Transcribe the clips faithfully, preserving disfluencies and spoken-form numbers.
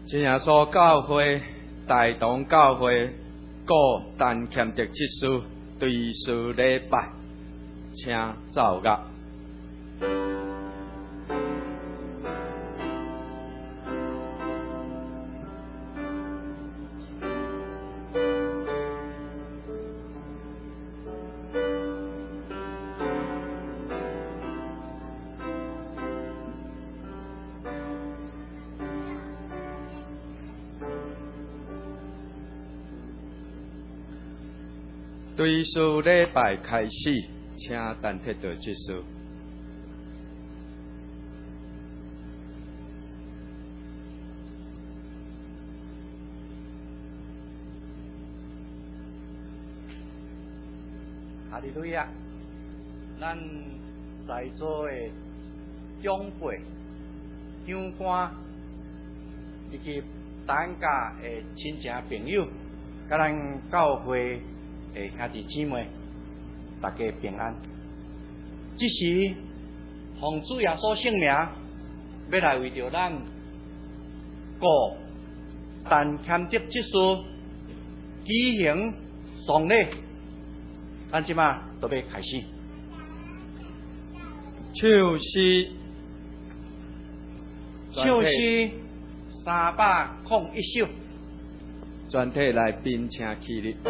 真耶稣教会大同教会故但欠德之书对事礼拜，请奏乐。对事礼拜开始，请单贴到结束。 哈利路亚！咱在座的长辈、长官以及大家的亲戚朋友，甲咱教会诶，兄弟姊妹，大家平安。这时，奉主耶稣圣名，要来为着咱过但欠德之事举行丧礼，咱即马都要开始。 唱诗， 唱诗三百零一首， 全体来宾请起立。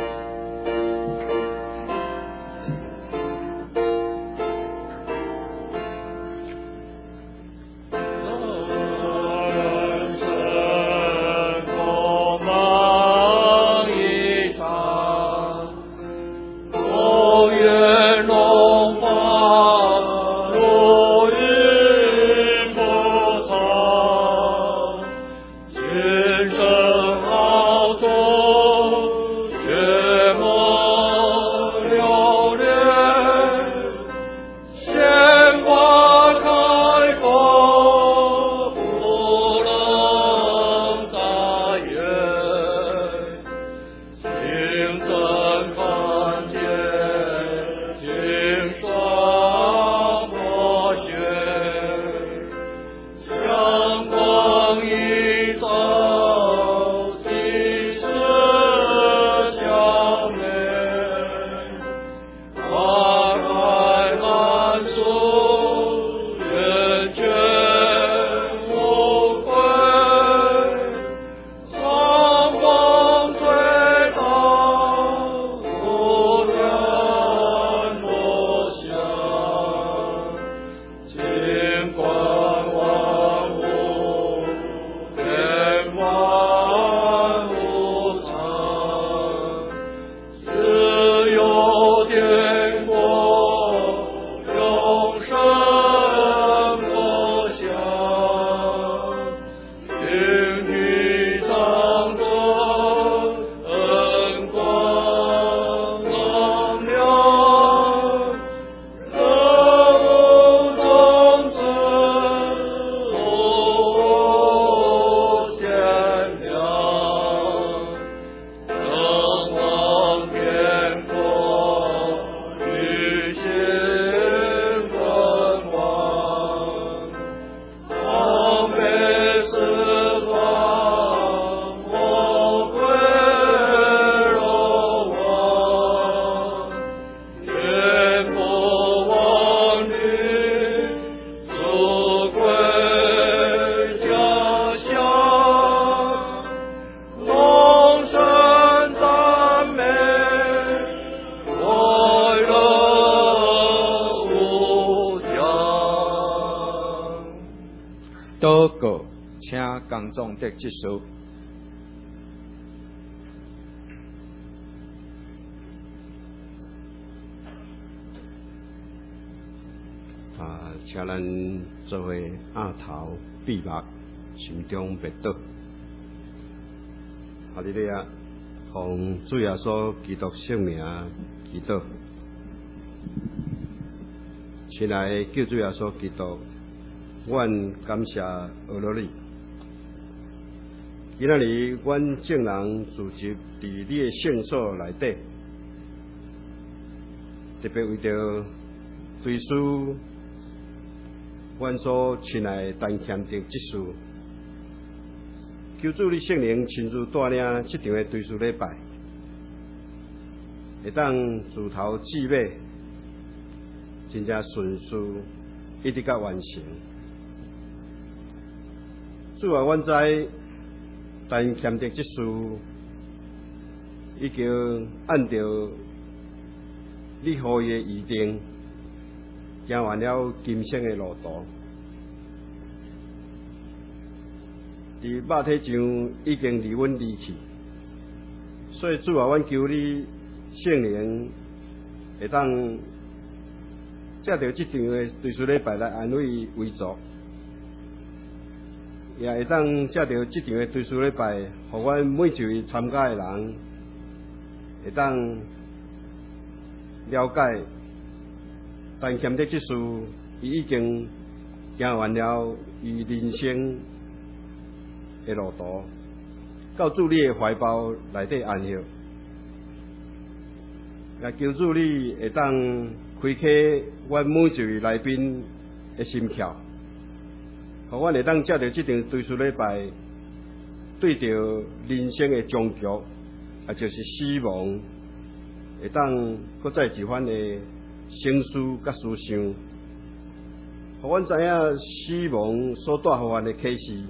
祷告，请公众得结束。啊，请咱做伙额头闭目，心中默祷。哈利路亚，奉主耶稣基督圣名祈祷。亲爱的救主耶稣基督，阮感谢俄罗你。今仔日，阮众人聚集伫你的圣所内底，特别为着追思阮所亲爱的陈谦德执事求主你圣灵亲自带领这场的追思礼拜，会当自头至尾，真正顺序一直到完成。主啊，阮知但欠的这事，已经按照你予伊的预定，行完了今生的路途。伫肉体上已经离阮离去，所以主啊，阮求你圣灵会当借着这场的追思礼拜来安慰为族，也会当借着这场的追思礼拜，互阮每一位参加的人会当了解，但欠的这事，伊已经行完了伊人生的路途，到主你的怀抱内底安息。也求主你会当开启阮每一位来宾的心窍，互阮会当借着这场追思礼拜，对着人生的终局，也就是死亡，会当搁再一番的省思甲思想，互阮知影死亡所带互阮的启示。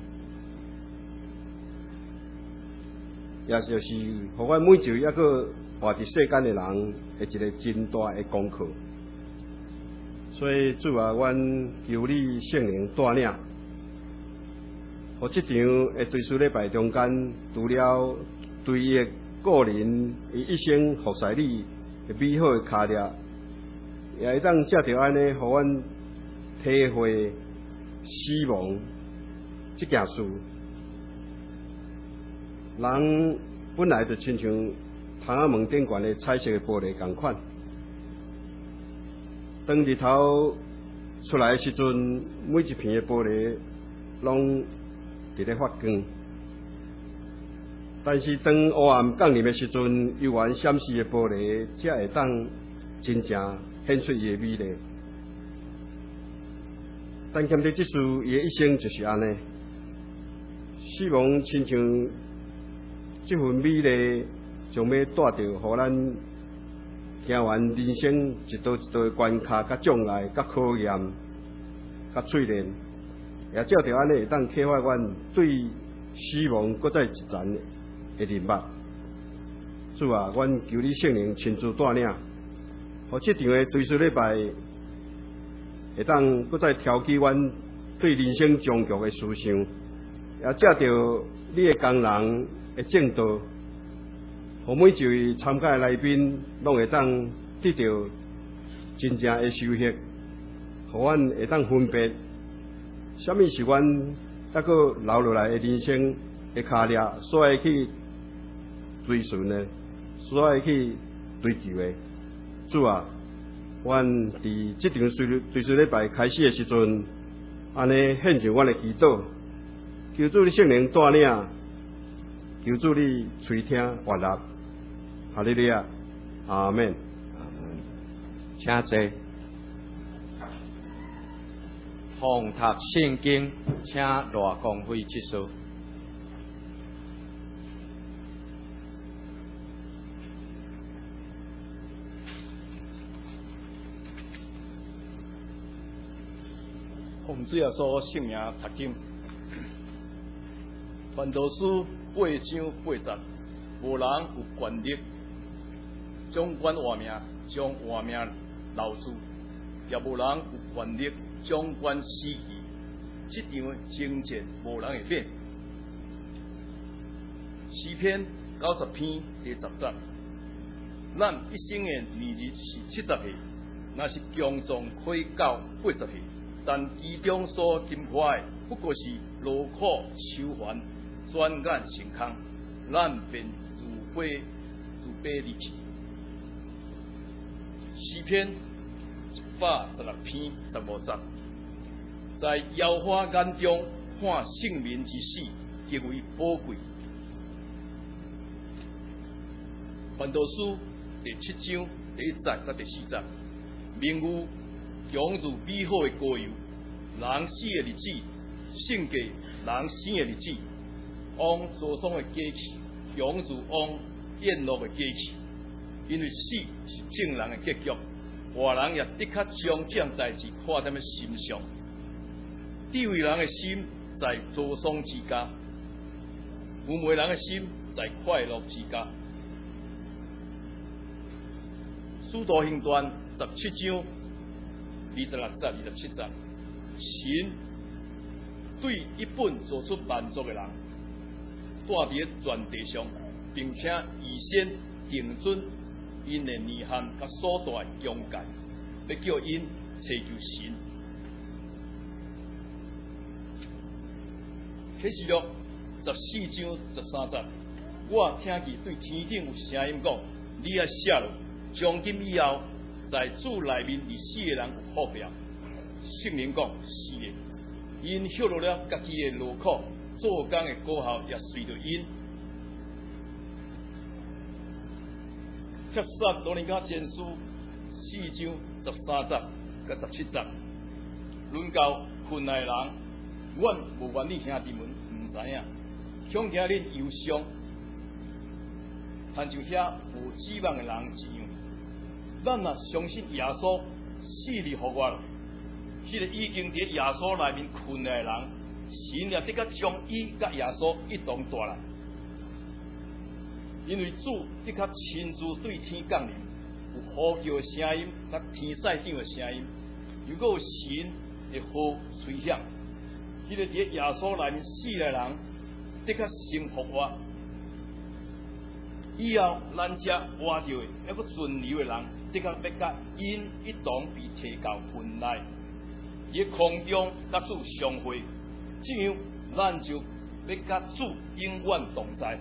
也就是互阮每一位还佫活伫世间的人，的一个真大的功课。所以主啊，阮求你圣灵带领，互这场的追思礼拜中间，除了对伊的个人伊一生服侍你的美好的脚掠，也会当借着安尼，互阮体会死亡这件事。人本来就亲像窗仔门顶悬的彩色的玻璃同款，当日头出来的时阵，每一片的玻璃拢伫咧发光。但是当黑暗降临的时阵，幽暗闪烁的玻璃才会当真正显出伊的美丽。但欠着这事，伊的一生就是安尼，死亡亲像这份美丽，将要带着，互咱行完人生一道一道的关卡、甲障碍、甲考验、甲淬炼，也照着安尼会当启发阮对死亡搁再一层的认捌。主啊，阮求你圣灵亲自带领，互这场的追思礼拜会当搁再挑起阮对人生终局的思想，也借着你的工人的正道，互每一位参加的来宾拢会当得到真正的收获，互阮会当分别什么是阮还佫留落来的人生的脚掠，所爱去追寻的，所爱去追求的。主啊，阮伫这场追追思礼拜开始的时阵，安尼献上阮的祈祷，求主你圣灵带领，求主你垂听悦纳。哈利路亚，阿门。 请坐。奉读圣经，请罗光辉结束。 奉主耶稣圣名读经。传道书八章八节，无人有权力将管活命，将活命留住，也无人有权力将管死去。这场征战无人会免。诗篇九十篇第十节，咱一生的年日是七十岁，若是强壮可以到八十岁，但其中所经过的不过是劳苦愁烦、转眼成空，咱便如飞如飞离去。诗篇一百十六篇十五节，在耶和华眼中看性命之死极为宝贵。传道书第七章第一节到第四节，名句强如美好的膏油，人死的日子胜过人生的日子。 往祖宗的家去，永住往宴乐的家去。因为死是正人的结局，活人也的确将这样代志看在心上。智慧人的心在祖宗之家，愚昧人的心在快乐之家。使徒行传十七章二十六节、二十七节，神对一本做出万族的人，带伫全地上，并且预先定准因的年限甲所在的疆界，要叫因祈求神。启示录十四章十三节，我听见对天顶有声音讲：你要写落，从今以后，在主内面而死的人有福了。圣灵讲是的，因享受了家己的劳苦，做工的果效也随着因。帖撒罗尼迦前书四章十三节甲十七节，论到困难的人，阮无愿你兄弟们唔知影，恐惊恁忧伤，亲像遐无指望的人一样。咱若相信耶稣死里复活，迄、那个已经伫耶稣内面困难的人，神也的确将伊甲耶稣一同带来。因为主的确亲自对天降临，有呼叫的声音，甲天使长的声音，又搁有神的号吹响。迄、那个伫耶稣内面死的人，的确先复活。以后咱遮活着的，还搁存留的人，的确要甲因一同被提到云内，伫空中甲主相会，这样咱就要甲主永远同在。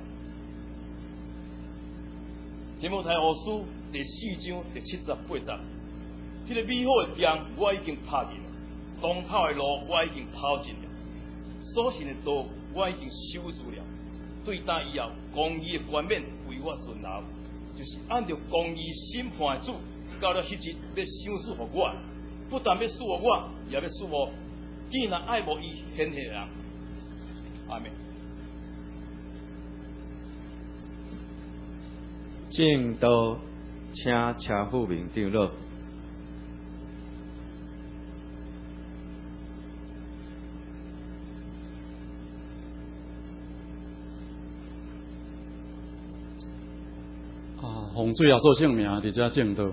提摩太后书第四章第七十八节，迄、那个美好的仗我已经拍尽了，当跑的路我已经跑尽了，所信的道我已经守住了。对打以后，公义的冠冕为我存留，就是按照公义审判的主，到了迄日要赏赐予我，不但要赐予我，也要赐予既然爱慕伊显现的人。阿们。 正道，请车夫名长老。 啊，洪水也做姓名，伫遮正道。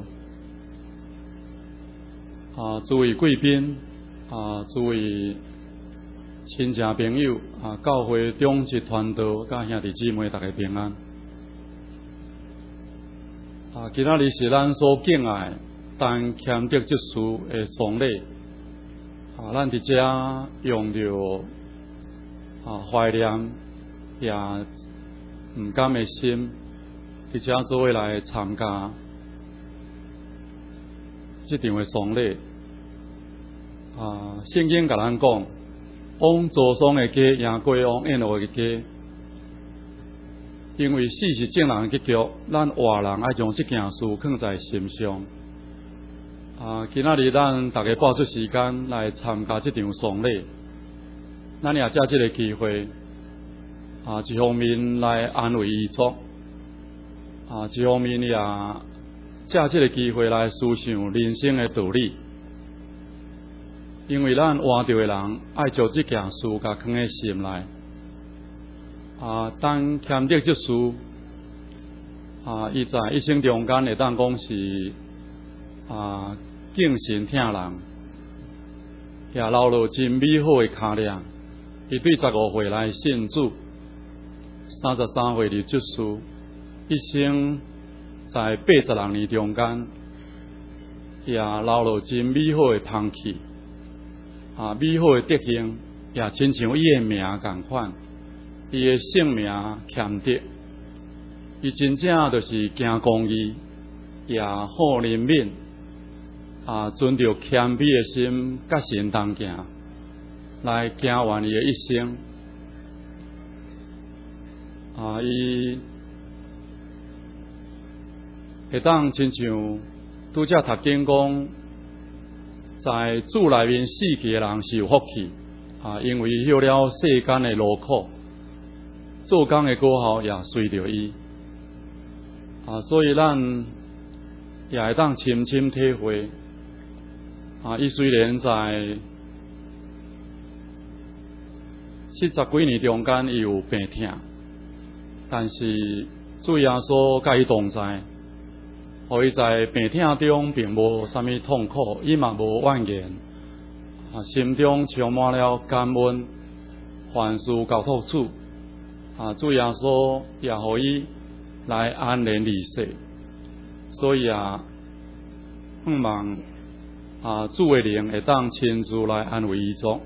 啊，诸位贵宾，啊，诸位亲戚朋友，啊，教会中职团队，甲兄弟姊妹，大家平安。啊，今仔日是咱所敬爱陈谦德执事的丧礼。啊，咱伫遮用着啊怀念也毋甘的心，伫遮做伙来参加这场的丧礼。啊，圣经甲咱讲，往祖宗的家赢过往宴乐的家。因为死是正人的结局，咱活人爱将这件事放在心上。啊，今仔日咱大家拨出时间来参加这场丧礼，咱也借这个机会，啊，一方面来安慰遗族，啊，一方面也借这个机会来思想人生的道理。因为咱活着的人爱将这件事甲放在心内。啊，当谦德执事啊，伊在一生中间会当讲是啊敬神听人，也留落真美好的卡念。伊对十五岁来信主，三十三岁入执事，一生在八十六年中间，也留落真美好的风气，啊，美好的德行，也亲像伊的名共款。伊的姓名谦德，伊真正就是行公义，也好人民，啊，存着谦卑的心，甲神同行，来行完伊的一生。啊，伊会当亲像拄则读经讲，在主内面死去的人是有福气，啊，因为伊受了世间的劳苦。 做工的果效也随着伊啊，所以咱也会当深深体会啊。伊虽然在七十几年中间，伊有病痛，但是主耶稣甲伊同在，互伊在病痛中并无啥物痛苦，伊嘛无怨言，啊，心中充满了感恩，凡事交托主，啊，主耶稣也互伊来安然离世，所以啊，盼望啊主的灵会当亲自来安慰伊族。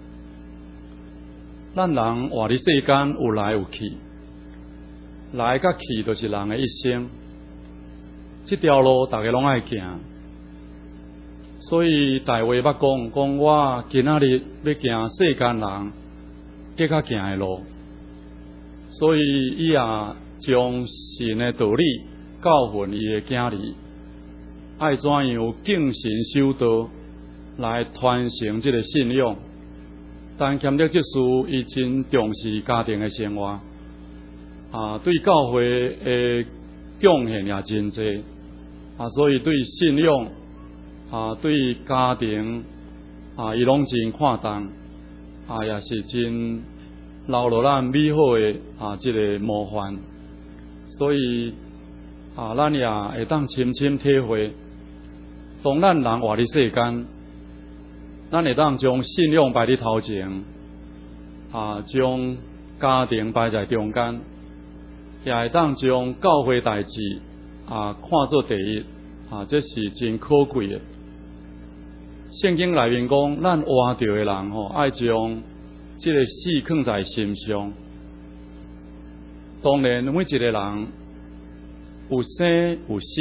咱人活伫世间有来有去，来甲去就是人的一生。这条路大家拢爱行，所以大话捌讲，讲我今仔日要行世间人计较行的路，所以伊也将神的道理教训伊的囝儿，爱怎样敬神守道来传承这个信仰。但欠着这事，伊真重视家庭的生活，啊，对教会的贡献也真济，啊，所以对信仰，啊，对家庭，啊，伊拢真看重，啊，也是真留落咱美好的啊，这个模范。所以啊，咱也会当深深体会，当咱人活伫世间。咱会当将信仰摆伫头前，啊，将家庭摆在中间，也会当将教会代志啊看作第一，啊，这是真可贵的。圣经内面讲，咱活着的人吼，爱将这个死放在心上。当然，每一个人有生有死，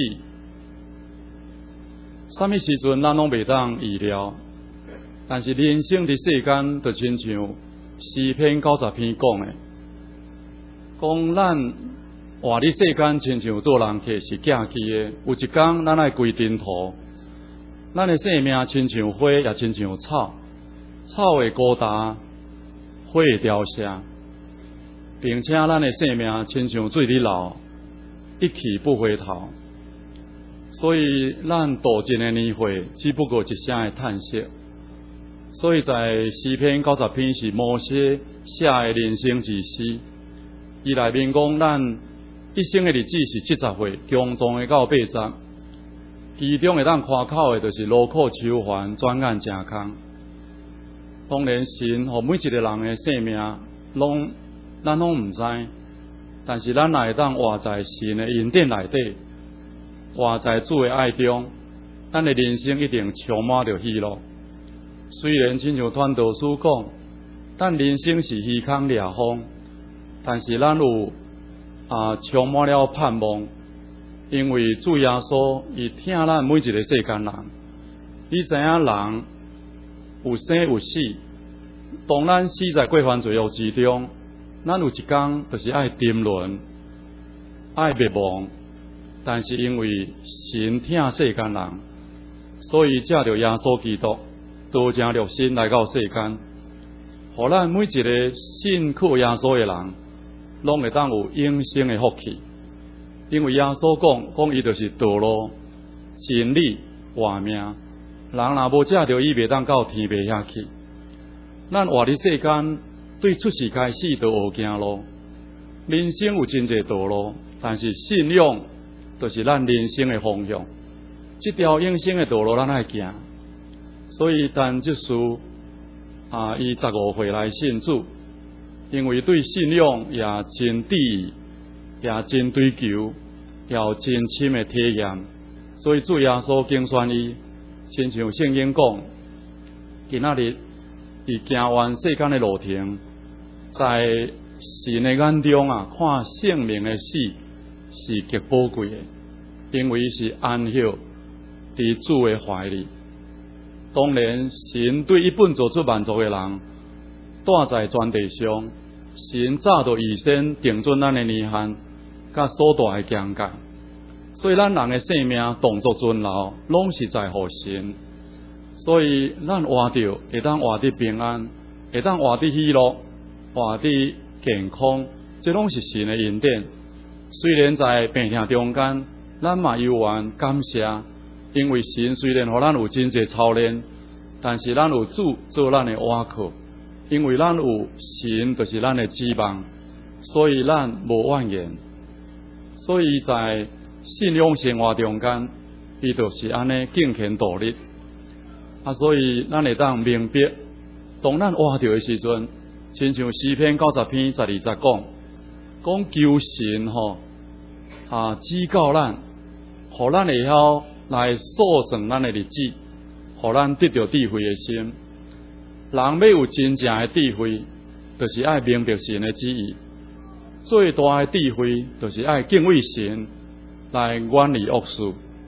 什么时阵咱拢袂当预料。但是人生伫世间，就亲像诗篇九十篇讲的，讲咱活伫世间，亲像做人客是寄去的。有一天，咱爱归尘土。咱的生命亲像花，也亲像草，草会枯干，花会凋谢，并且咱的生命亲像水里流，一去不回头。所以，咱度尽的年岁，只不过一声的叹息。所以在诗篇九十篇是摩西写的人生之诗，伊内面讲咱一生的日子是七十岁，强壮的到八十，其中会当夸口的，就是劳苦愁烦，转眼成空。当然，神和每一个人的生命，拢咱拢唔知，但是咱会当活在神的恩典内底，活在主的爱中，咱的人生一定充满着喜乐。虽然亲像传道书讲，咱人生是虚空掠风，但是咱有啊充满了盼望，因为主耶稣伊听咱每一个世间人，你知影人有生有死，当咱死在过犯罪恶之中，咱有一天就是爱沉沦，爱灭亡，但是因为神听世间人，所以借着耶稣基督。多正热心来到世间，互咱每一个信靠耶稣的人，拢会当有永生的福气。因为耶稣讲，讲伊就是道路、真理、活命。人若无借着伊，袂当到天边遐去。咱活伫世间，对出世开始就学行路。人生有真侪道路，但是信仰就是咱人生的方向。这条永生的道路，咱爱行。所以，但这事啊，伊十五岁来信主，因为对信仰也真伫意，也真追求，也有真深的体验，所以主耶稣拣选伊，亲像圣经讲，今仔日伊行完世间的路程，在神的眼中啊，看生命的死是极宝贵的，因为伊是安息伫主的怀里。当然，神对伊本做出万族的人，住在全地上，神早就预先定准咱的年限，甲所大的疆界。所以，咱人的生命动作存留，拢是在乎神。所以，咱活着会当活得平安，会当活得喜乐，活得健康， 这拢是神的恩典。虽然在病痛中间，咱嘛犹原感谢，因为神虽然互咱有真侪操练，但是咱有主做咱的倚靠，因为咱有神就是咱的指望，所以咱无怨言。所以在信仰生活中间，伊就是安尼敬虔度日。啊，所以咱会当明白，当咱活着的时阵，亲像诗篇九十篇十二节讲，讲求神吼啊指教咱，互咱会晓来数算咱的日子，互咱得到智慧的心。人要有真正的智慧，就是爱明白神的旨意。最大的智慧，就是爱敬畏神，来远离恶事。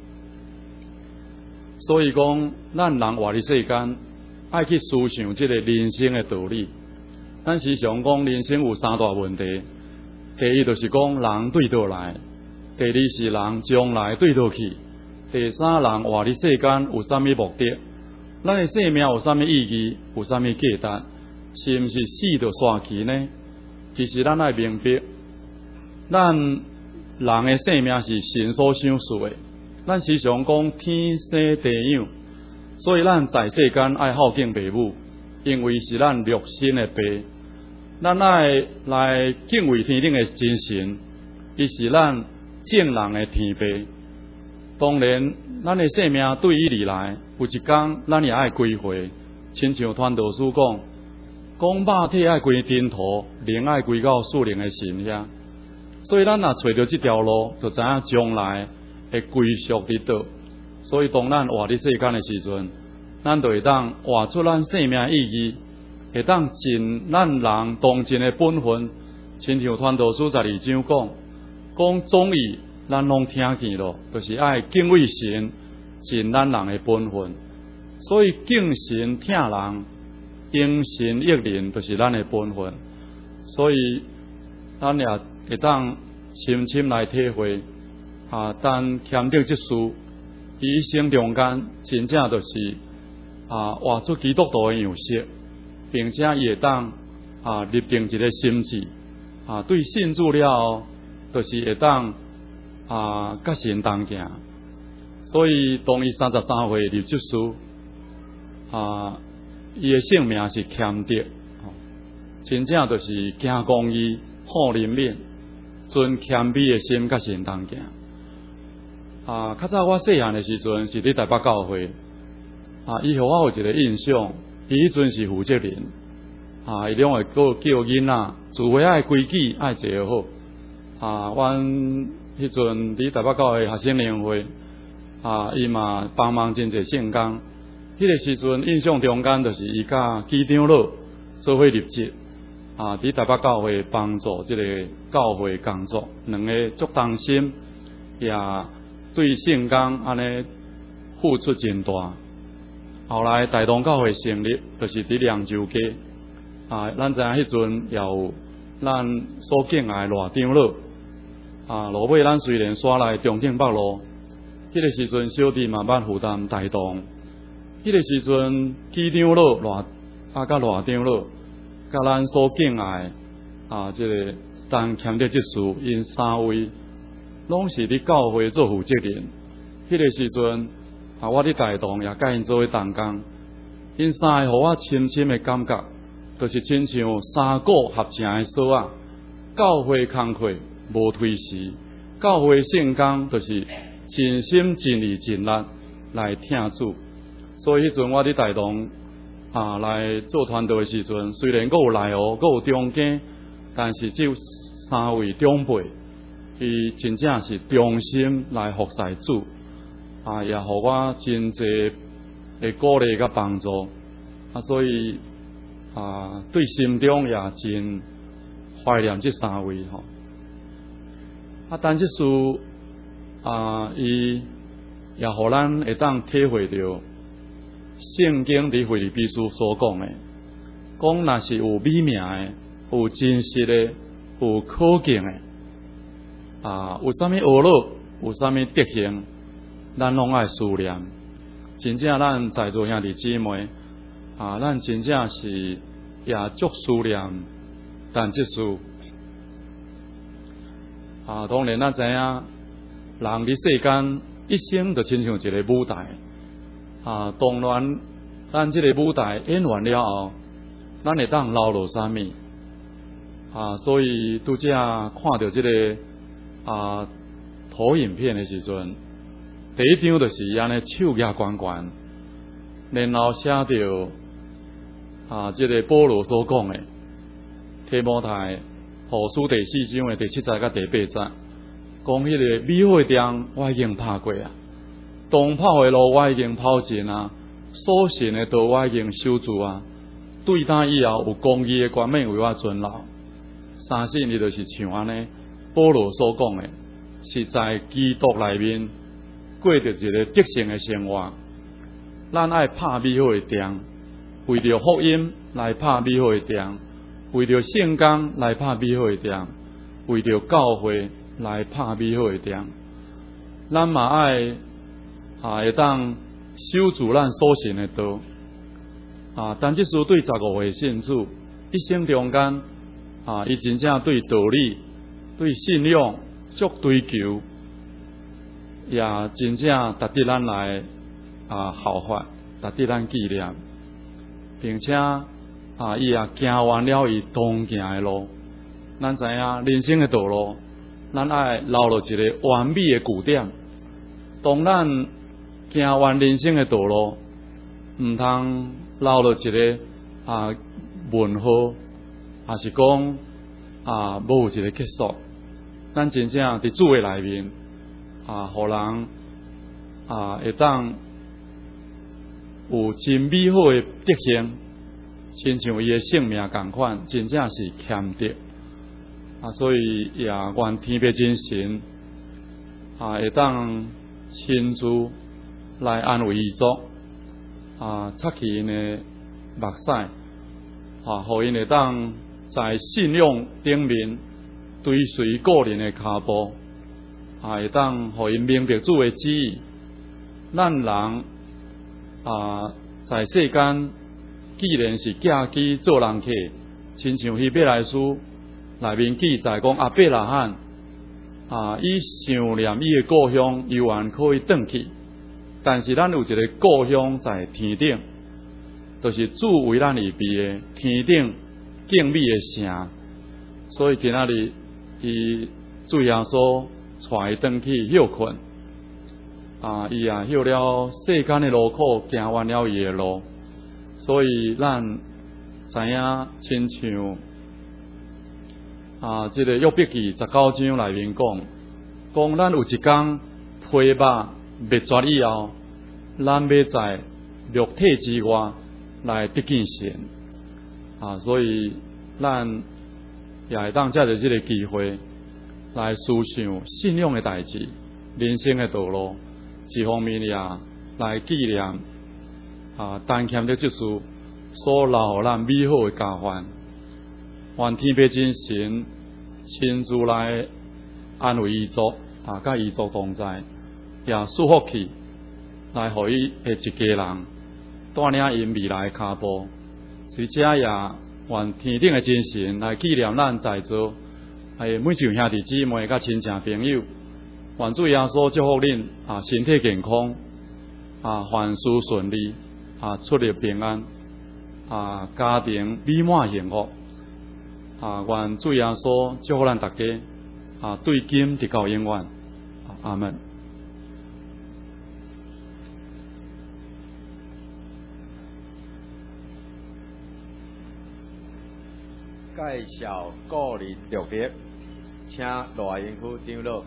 所以讲，咱人活伫世间，爱去思想这个人生的道理。咱时常讲，人生有三大问题：第一就是讲人对倒来；第二是人将来对倒去；第三，人活伫世间有啥物目的？咱的生命有啥物意义？有啥物价值？是毋是死就煞去呢？其实咱爱明白，咱人的生命是神所想赐的。咱时常讲天生地养，所以咱在世间爱孝敬父母，因为是咱肉身的爸。咱爱来敬畏天顶的真神，伊是咱正人的天父。当然，咱的生命对伊而来，有一天咱也爱归回。亲像传道书讲，讲肉体爱归尘土，灵爱归到属灵的神遐。所以咱若找到这条路，就知影将来会归属伫倒。所以当咱活伫世间的时阵，咱就会当活出咱生命意义，会当尽咱人当尽的本分。亲像传道书十二章讲，讲总义咱拢听见咯，就是爱敬畏神，尽咱人的本分。所以敬神听人，因神益人，就是咱的本分。所以咱也会当深深来体会啊，但谦德这事，伊生中间真正就是啊，活出基督徒的样式，并且伊会当啊立定一个心志啊，对信主了，就是会当啊甲神同行。所以当伊三十三岁立这书啊，伊的性命是谦德，真正就是行公义、好人面、存谦卑的心，甲神同行。啊，较早我细汉的时阵是伫台北教会，啊，伊互我有一个印象，伊迄阵是负责人，啊，伊拢会叫叫囡仔，聚会爱规矩爱坐好，啊，阮迄阵伫台北教会学生联会，啊，伊嘛帮忙真侪圣工。迄个时阵印象中间就是伊甲机长老做伙入职，啊，伫台北教会帮助即个教会工作，两个足同心，也对圣工安尼付出真大。后来大同教会成立，就是伫凉州街，啊，咱知影迄阵也有咱所敬爱罗长老，啊，落尾咱虽然刷来中正北路，迄个时阵小弟慢慢负担大同。迄个时阵，机长老罗啊，甲罗长老，甲咱所敬爱啊，即、这个当谦德执事，因三位拢是伫教会做负责人。迄个时阵啊，我伫大同也甲因做伙同工，因三个互我深深的感觉，就是亲像三股合成的锁啊。教会工课无推辞，教会圣工就是尽心尽力尽力来听主。所以迄阵我伫大同啊来做传道的时阵，虽然阁有内学，阁有中间，但是只有三位长辈，伊真正是忠心来服侍主，啊，也互我真侪的鼓励甲帮助，啊，所以啊，对心中也真怀念这三位吼。啊，但这事啊，伊也互咱会当体会到。圣经伫腓立比书所讲的，讲若是有美名的、有真实的、有可敬的，啊，有啥物学乐，有啥物德行，咱拢爱思念。真正咱在座兄弟姊妹，啊，咱真正是也足思念，但即事啊，当然咱知影，人伫世间一生就亲像一个舞台。啊，当然，咱即个舞台演完了后，咱会当留落啥物？啊，所以拄则看到即、这个啊投影片的时阵，第一张就是安尼手举悬悬，然后写着啊，即、这个保罗所讲的提摩太后书第四章的第七节甲第八节，讲迄个美好的仗我已经拍过啊，当跑的路我已经跑尽啊，所行的道我已经守住啊，对当以后有公义的冠冕为我存留。相信伊就是像安尼，保罗所讲的，是在基督内面过着一个得胜的生活。咱爱拍美好的仗，为着福音来拍美好的仗，为着圣工来拍美好的仗，为着教会来拍美好的仗。咱嘛爱啊，会当守住咱所信的道。啊，但即书对十五位信主一生中间。啊！伊真正对道理、对信仰足追求，也真正值得咱来啊效法，值得咱纪念，并且啊，伊也行完了伊当行的路。咱知影人生的道路，咱爱留落一个完美的句点。当咱行完人生的道路，毋通留落一个啊问号。也是讲啊，无有一个结束。咱真正伫主的内面啊，互人啊会当有真美好的德行，亲像伊的性命共款，真正是欠德啊。所以也愿天父真神啊，会当亲自来安慰伊族啊，擦去因的目屎啊，互因会当。在信仰顶面追随个人的脚步，啊，会当互因明白主的旨意。咱人啊，在世间既然是寄居做人客，亲像希伯来书内面记载讲阿伯拉罕啊，伊想念伊的故乡，犹原可以转去，但是咱有一个故乡在天顶，就是主为咱预备的天顶。敬美的城，所以今仔日伊主耶稣带伊转去休困，啊，伊也休了世间的路苦，行完了伊的路，所以咱知影亲像啊，这个约伯记十九章内面讲，讲咱有一天皮肉灭绝以后，咱要在肉体之外来得见神。啊，所以咱也会当借着这个机会来思想信仰的代志、人生的道路，一方面也来纪念啊，但欠的这书所留予咱美好的家园。愿天父真神亲自来安慰伊族啊，甲伊族同在，也祝福去来，互伊的一家人带领因未来的脚步。随者也愿天顶的真神来纪念咱在座诶每一位兄弟姊妹甲亲戚朋友，愿主耶稣祝福恁啊身体健康啊凡事顺利啊出入平安啊家庭美满幸福啊愿主耶稣祝福咱大家啊对今直到永远。阿门。 介绍个人特别，请罗英夫长老。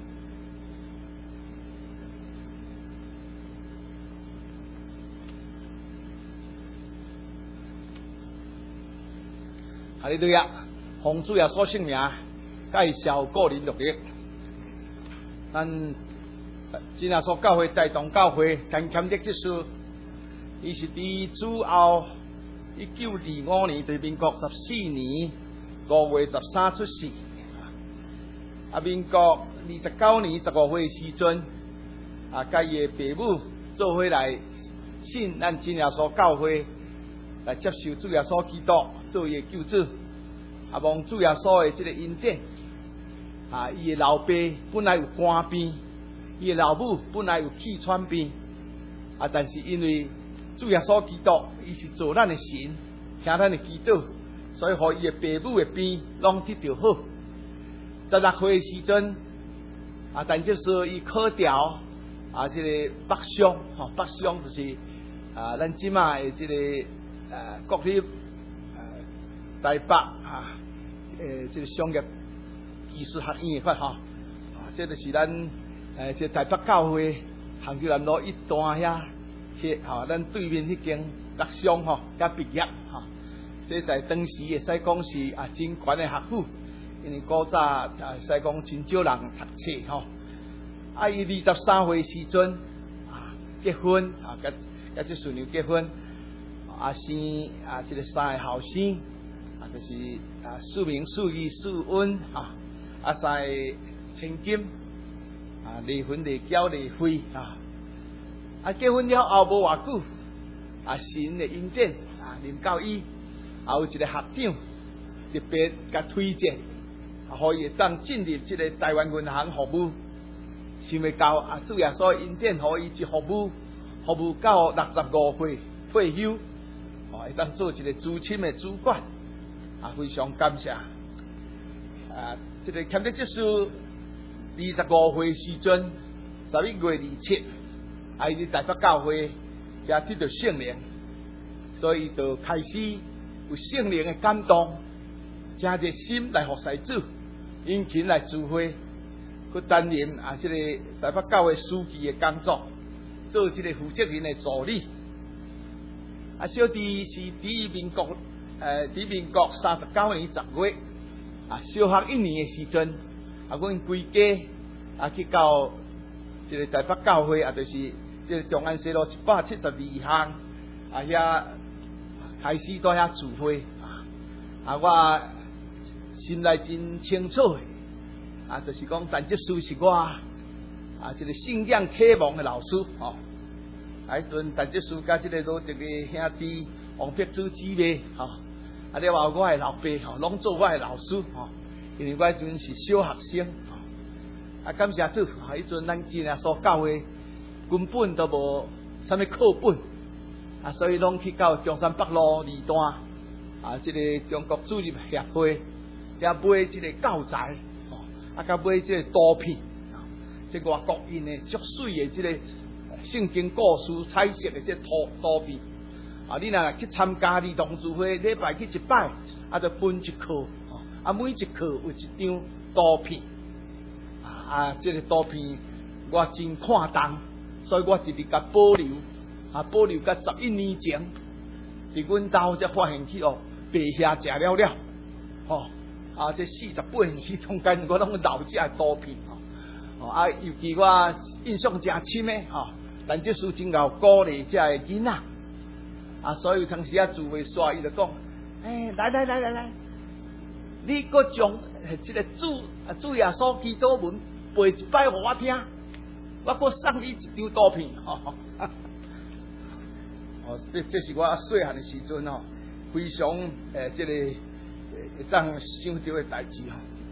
哈利路亚，奉主耶稣圣名介绍个人特别。咱真耶稣教会大同教会甘谦的结束，伊是伫主后。一九二五年对民国十四年五月十三出世，啊，民国二十九年十五岁时阵，啊，甲伊的父母做伙来信咱真耶稣教会，来接受主耶稣基督做伊的救主，啊，望主耶稣的这个恩典， 啊，伊的老爸本来有肝病，伊的老母本来有气喘病，啊，但是因为主耶稣基督伊是做咱的神，听咱的祈祷，所以互伊的爸母的病拢得到好。十六岁的时阵，啊，但就是伊考调啊，这个北商，吼、哦，北商就是啊，咱即马的这个呃国立呃台北啊，诶，这个商业技术学院块吼，啊，这就是咱诶这台北教会杭州南路一段遐，迄吼，咱对面迄间北商吼，甲毕业吼，这在当时会使讲是啊真悬的学府，因为古早啊使讲真少人读册吼。啊，伊二十三岁时阵啊结婚啊，甲甲即顺娘结婚，啊生啊即、这个三个后生，啊就是啊素明、素仪、素温啊，啊三个千金，啊离婚离缴离婚啊，啊结婚了后无偌久，啊神的恩典啊临到伊，啊有一个学长特别甲推荐，啊可以当进入即个台湾银行服务。想要交啊，主耶稣恩典，互伊一服务，服务到六十五岁退休，哦，会当做一个资深的主管，啊，非常感谢。啊，这个签约结束二十五岁时阵，十一月二七，啊，伊台北教会也得到圣灵，所以就开始有圣灵的感动，正热心来服侍主，殷勤来聚会。去担任啊，这个台北教会书记的工作，做这个负责人的助理。啊，小弟是伫民国呃，伫民国三十九年十月啊，小学一年的时阵，啊，阮规家啊去到这个台北教会啊，就是这个中安西路一百七十二巷啊，遐开始在遐聚会啊，啊，我心内真清楚的。啊，就是讲，但这书是我啊，这个信仰启蒙的老师哦。啊，迄阵但这书甲这个罗这个兄弟王碧珠姊妹吼，啊，了后我的老爸吼，拢做我的老师吼，因为我迄阵是小学生吼。啊，感谢主，啊，迄阵咱真啊所教的根本都无啥物课本，啊，所以拢去到中山北路二段啊，这个中国主任协会，遐买这个教材。啊，甲买即个刀片，即外国印的足水的即个圣经故事彩色的即刀刀片。啊，你若去参加儿童聚会，礼拜去一摆，啊，就分一课，啊，每一课有一张刀片。啊，即、这个刀片我真看重，所以我直直甲保留，啊，保留甲十一年前，伫阮兜才发现去哦，白遐食了了，吼、哦。啊，这四十八年中间，我拢留这刀片吼，啊，尤其我印象真深的吼，但这书真够鼓励这个囡仔，啊，所以当时啊聚会煞，伊就讲，诶、欸，来来来来来，你搁将这个主啊主耶稣基督文背一摆互我听，我搁送你一张刀片吼，哦，这这是我细汉的时阵吼，非常诶，这个。会当想到的代志吼，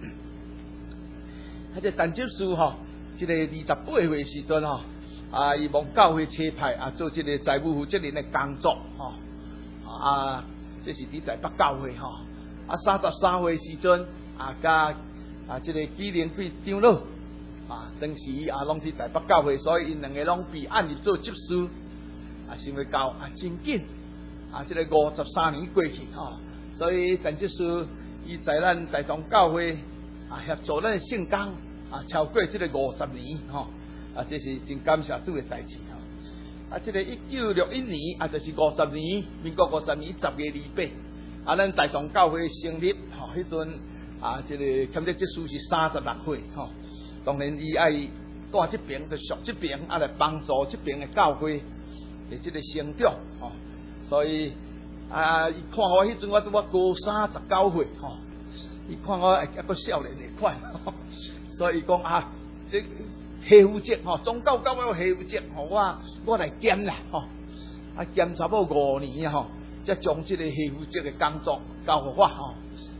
啊！这陈教授吼，这个二十八岁时阵吼，啊，伊往教会车派啊，做这个财务负责人的工作吼，啊，这是伫台北教会吼，啊，三十三岁时阵啊，甲啊这个纪灵贵长老啊，当时啊，拢伫台北教会，所以因两个拢被按入做执事，啊，想要教啊真紧，啊，这个五十三年过去吼。所以，陈教授伊在咱台中教会啊协助咱圣工啊超过这个五十年吼，啊这是真感谢主的代志吼。啊，这个一九六一年啊，就是五十年，民国五十年十月二八，啊，咱台中教会成立吼，迄阵啊，这个签约结束是三十六岁吼。当然，伊爱带这边就属这边，啊来帮助这边的教会的这个成长吼，所以。啊！伊看我迄阵，我我高三十九岁吼，伊看我还个少年的款，所以讲啊，这下负责吼，宗教教我下负责吼，我我来兼啦吼，啊兼差不多五年吼，才将这个下负责的工作交互我吼，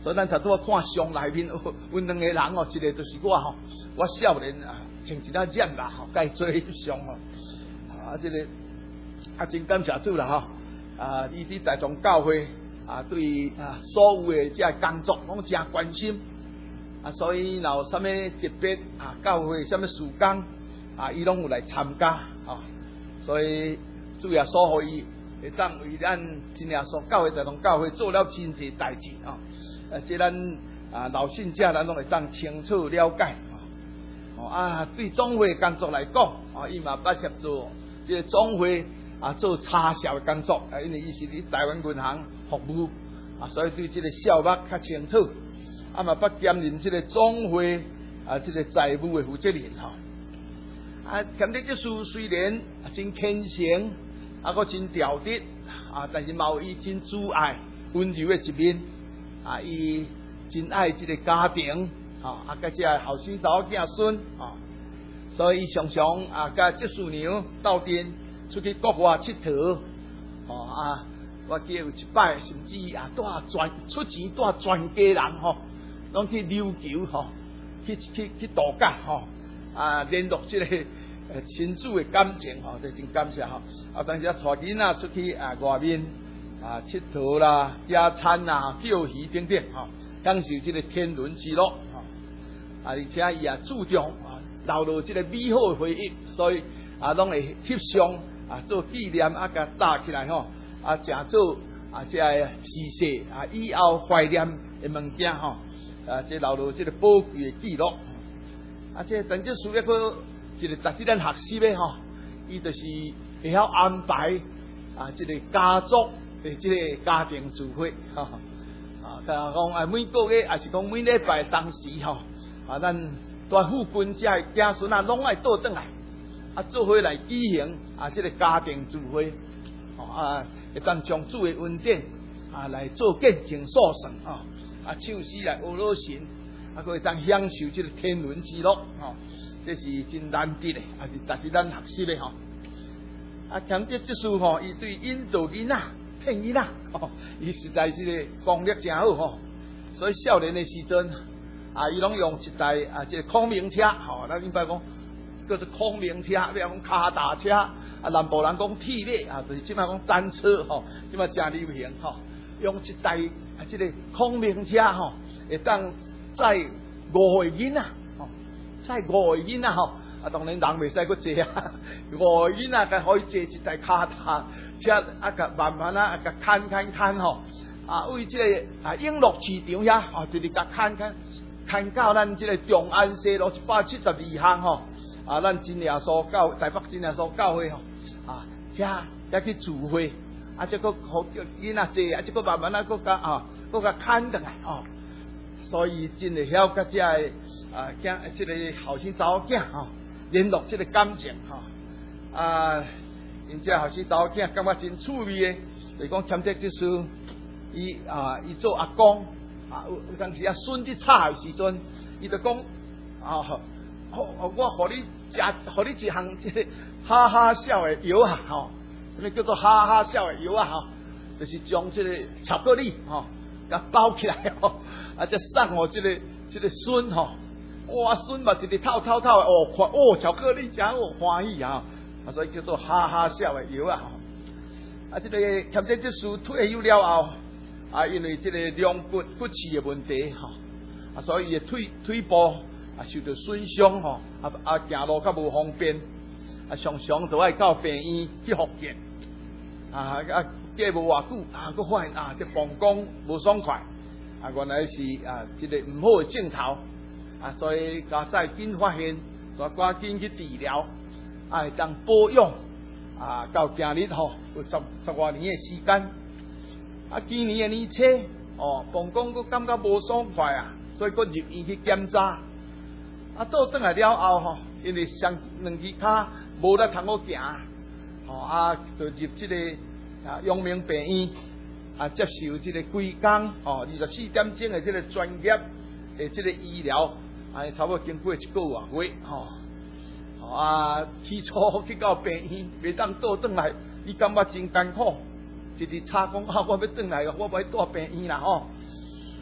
所以咱头拄啊看相内面，有两个人哦，一个就是我吼，我少年啊，穿一领染啦，吼，该做翕相吼，啊，这个啊真感谢主啦吼，啊，伊伫大众教会啊，对啊所有的这工作拢真关心，啊，所以若有啥物特别啊，教会啥物事工啊，伊拢有来参加吼，所以主要所互伊会当为咱真耶稣教会大众教会做了真济代志吼。啊，即咱啊老信者，咱拢会当清楚了解哦。啊，对总会工作来讲，啊，伊嘛捌协助即个总会啊做查销的工作，啊，因为伊是伫台湾银行服务，啊，所以对即个小目较清楚。啊嘛捌兼任即个总会啊即个财务的负责人吼。啊，兼啲即事虽然啊真虔诚，啊个真调直，啊，但是嘛有伊真阻碍温柔的一面。啊，伊真爱即个家庭，吼、啊，啊，甲即个后生查某囝孙，吼、啊，所以伊常常啊，甲即叔娘斗阵出去国外佚佗，吼、啊，我记得有一摆，甚至啊，带全出钱带全家人吼，拢去琉球吼，去去去度假吼，啊，联络即、这个呃亲子的感情吼，就真感谢吼，啊，当时啊，带囡仔出去啊外面。啊，佚佗啦、野餐啊、钓鱼等等，吼、啊，享受这个天伦之乐，吼、啊，而且伊也注重啊留落这个美好的回忆，所以啊，拢会翕相啊做纪念啊，甲搭起来吼，啊，诚做啊这个时事啊以后怀念的物件吼，啊，这留落这个宝贵的记录，啊，这陈志书一个一个值得咱学习的吼，伊就是会晓安排啊，这个家族。即个家庭聚会，吼、啊，啊，讲啊每个月，还是讲每礼拜当时吼，啊，咱大附近遮个子孙啊，拢爱倒转来，啊，做伙来举行啊，即、这个家庭聚会，吼、啊，会当将主的恩典啊来做见证所成，吼、啊，啊，唱诗来阿罗神，啊，可会当享受即个天伦之乐，吼、啊，这是真难得的，啊，是值得咱学习的吼。啊，强调即书吼，伊对引导囡仔。骗囡仔，吼，伊实在是个功力真好吼，所以少年的时阵，啊，伊拢用一台啊，即个空明车，吼，咱应该讲叫做空明车，比如讲卡达车，啊，南部人讲铁马，啊，就是即摆讲单车，吼，即摆真流行，吼，用一台啊，即个空明车，吼，会当载五个囡仔，吼，载五个囡仔，吼。啊，当然人袂使佫坐啊，五个囡仔才可以坐一台卡达车，啊，甲慢慢啊，甲牵牵牵吼，啊，为即、这个啊永乐市场遐，啊，直直甲牵牵牵到咱即个中安西路一百七十二巷吼，啊，咱真耶稣教台北真耶稣教会吼，啊，遐遐去聚会，啊，即个好叫囡仔坐，啊，即个慢慢啊，佫甲啊，佫甲牵倒来哦，所以真会晓甲即个啊，囝即个后生查某囝吼。联络这个感情哈啊，因这后生查某囝感觉真趣味的，就是讲签这即书，伊啊伊做阿公啊，有有当时啊孙伫吵的时阵，伊就讲啊，好，我互你食，互你一项即个哈哈笑的药啊，吼，什么叫做哈哈笑的药啊，吼，就是将这个巧克力吼，甲包起来吼，啊，再送互这个这个孙吼。哇，孙嘛一直透透透的哦，看哦，巧克力真哦欢喜啊，啊，所以叫做哈哈笑的药啊。啊，这个签这这书退休了后，啊，因为这个两骨骨刺的问题吼，啊，所以腿腿部啊受到损伤吼，啊啊行路较无方便，啊常常都爱到病院去复健，啊啊过无偌久啊，佫发现啊这膀胱无爽快，啊原来是啊一个唔好的镜头。啊，所以加再紧发现，再赶紧去治疗，啊，会当保养，啊，到今日吼有十十多年的时间，啊，今年的年初，哦，膀胱佫感觉无爽快啊，所以佫入院去检查，啊，倒转来了后吼，因为双两只脚无得通好行，吼啊，就入这个啊阳明病院，啊，接受这个规工哦二十四点钟的这个专业的这个医疗。啊，差不多经过一个月月吼，吼啊，起初去到病院，袂当倒转来，伊感觉真艰苦，一直吵讲啊，我要转来，我要住病院啦吼。啊，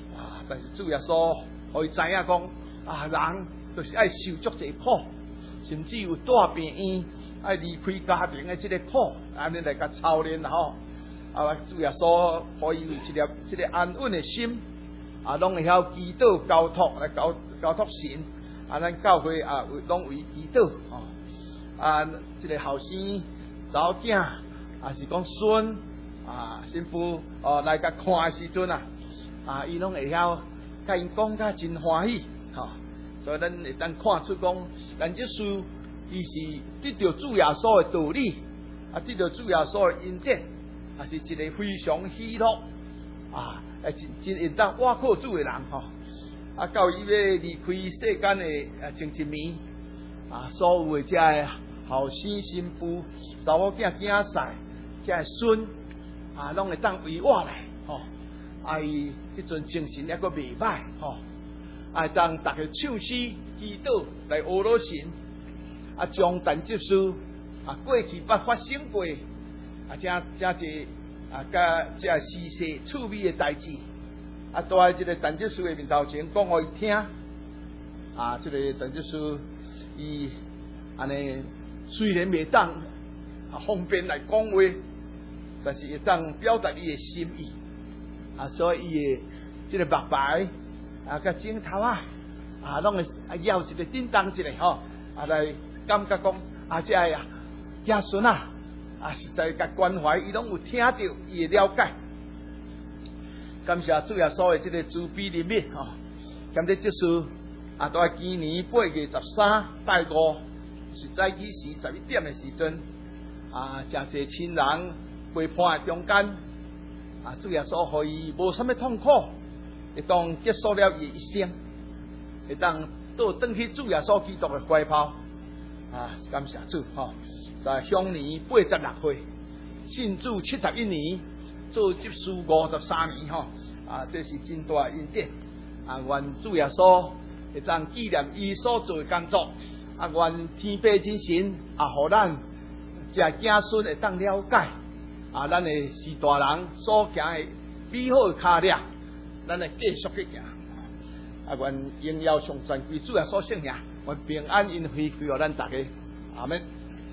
但是主耶稣互伊知影讲，啊，人就是爱受足这苦，甚至有大病院，爱离开家庭的这个苦，安尼来甲操练吼。啊，主耶稣互伊有一粒这个安稳的心，啊，拢会晓祈祷交托来交交托神，啊，咱教会啊，拢为祈祷吼。啊，这个后生查某囝，啊是讲孙啊新妇哦来甲看的时阵啊，啊伊拢会晓甲因讲甲真欢喜吼，所以咱会当看出讲，咱这事伊是得到主耶稣的道理，啊得到主耶稣的恩典，啊是一个非常喜乐啊，诶真真会当倚靠主的人吼，啊到伊要离开世间的啊前一暝啊，所有的这个后生新妇、查某囝囝婿、这个孙啊，拢会当为我来吼。啊，伊迄阵精神还阁袂歹吼。啊，当逐个唱诗、祈祷来阿罗神，啊，将但这事啊过去捌发生过啊，正正一啊，甲这时势趣味的代志啊，都在这个但这事的面头前讲互伊听啊，这个但这事伊安尼。虽然未当啊方便来讲话，但是会当表达伊的心意啊，所以伊的这个目牌啊，甲镜头啊，啊，拢会啊要一个叮当一个吼，啊来感觉讲啊，这个啊家孙啊，啊实在甲关怀，伊拢有听到，伊的了解。感谢主耶稣的这个慈悲怜悯吼，今日这事啊，都系今年八月十三拜五。是早起时十一点的时阵，啊，真侪亲人陪伴在中间，啊，主耶稣互伊无什么痛苦，会当结束了伊一生，会当倒转去主耶稣基督的怀抱，啊，感谢主吼！在享年八十六岁，信主七十一年，做执事五十三年吼，啊，这是真大恩典，啊，愿主耶稣会当纪念伊所做的工作。啊，愿天父真神啊，互咱这子孙会当了解啊，咱的是大人所行的美好的脚领，咱会继续去行。啊，愿荣耀上尊归主耶稣圣名，愿平安恩惠归予咱大家。阿门。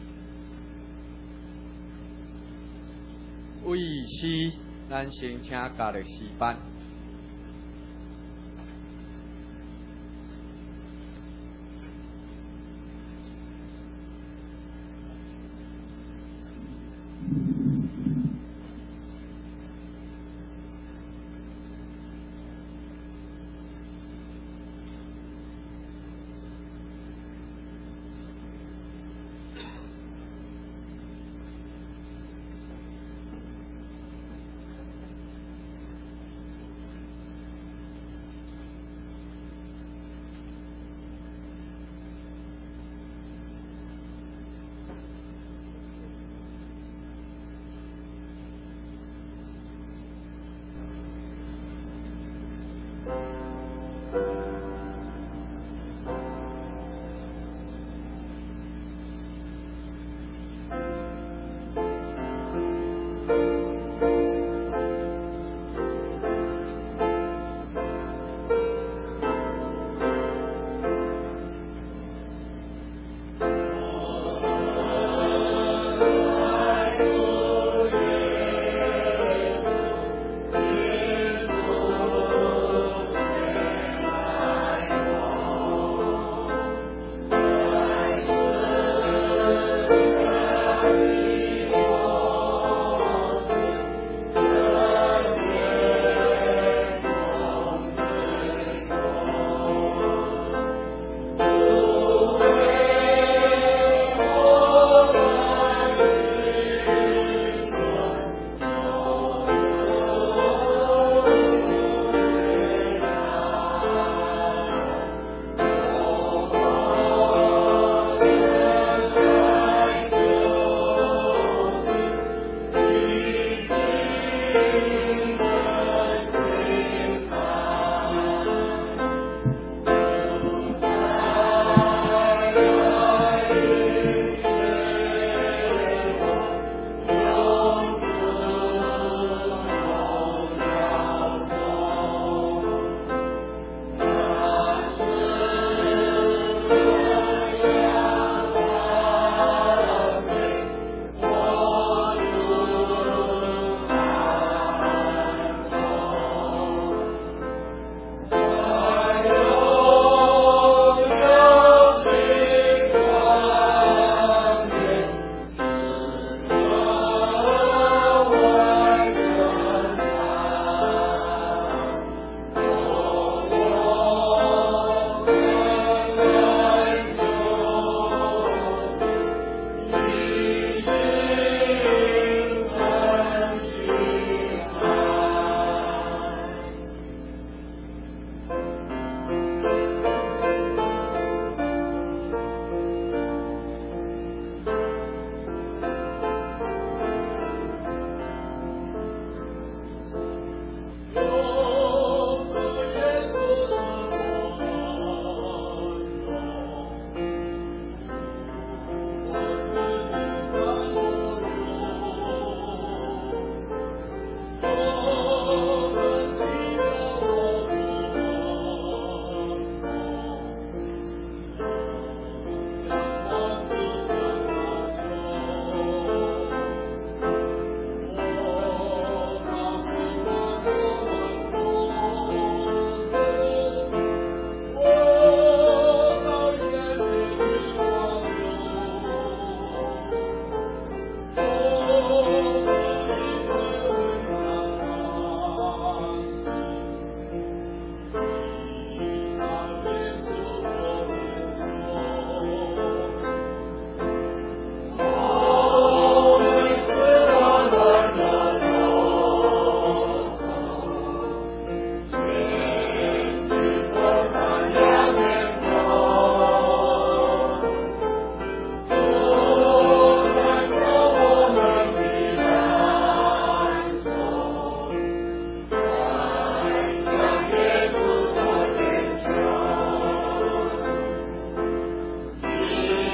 为师，咱先请家的诗班。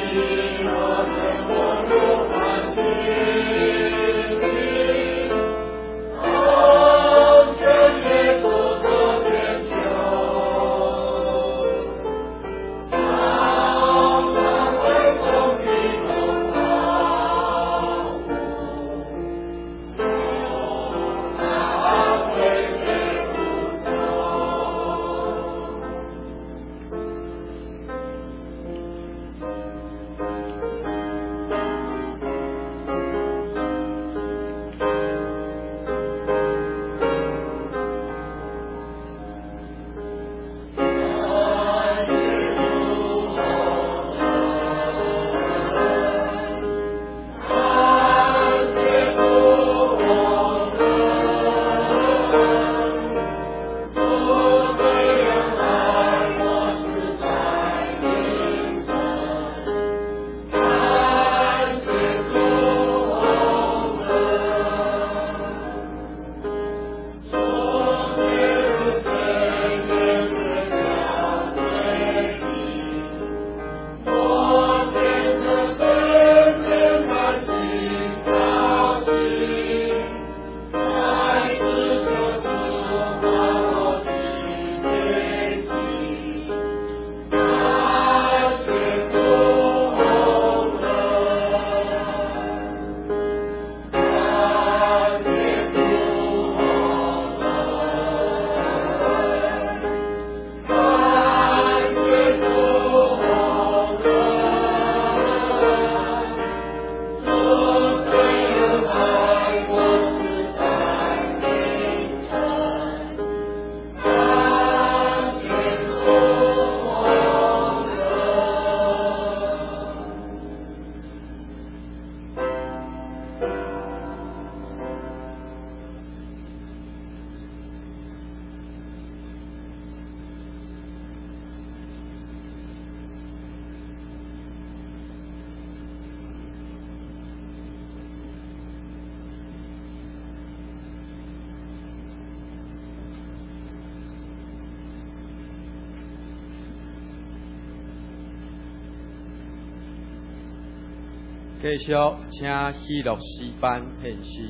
继续，请喜乐诗班献诗。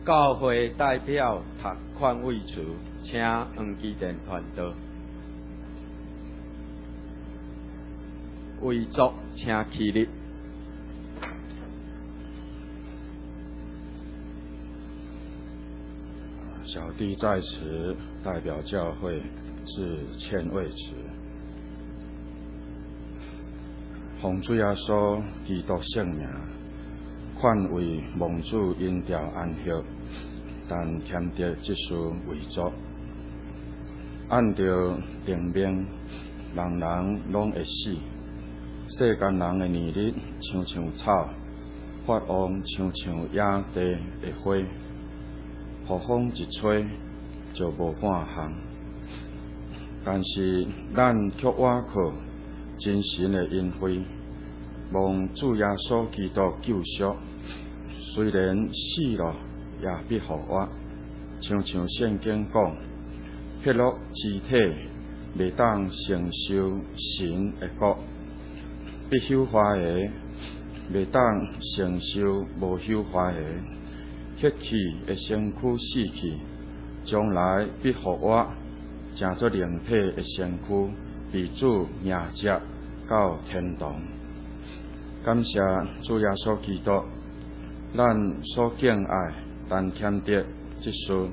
教会代表读劝慰词，请黄基田传道。为族请起立。 小弟在此代表教会致歉慰词，奉主耶稣基督圣名，劝为蒙主因调安息，但欠着即事为作。按照定命，人人拢会死，世间人的年日像像草，发旺像像野地的花。雨风一吹就无半项，但是咱却倚靠真神的恩惠，望主耶稣基督救赎。虽然死了，也必复活。像像圣经讲，血肉之体未当承受神的国，必朽坏的未当承受无朽坏的。血气的身躯死去，将来必复活，成作灵体的身躯，被主迎接到天堂。感谢主耶稣基督，咱所敬爱但欠着即事，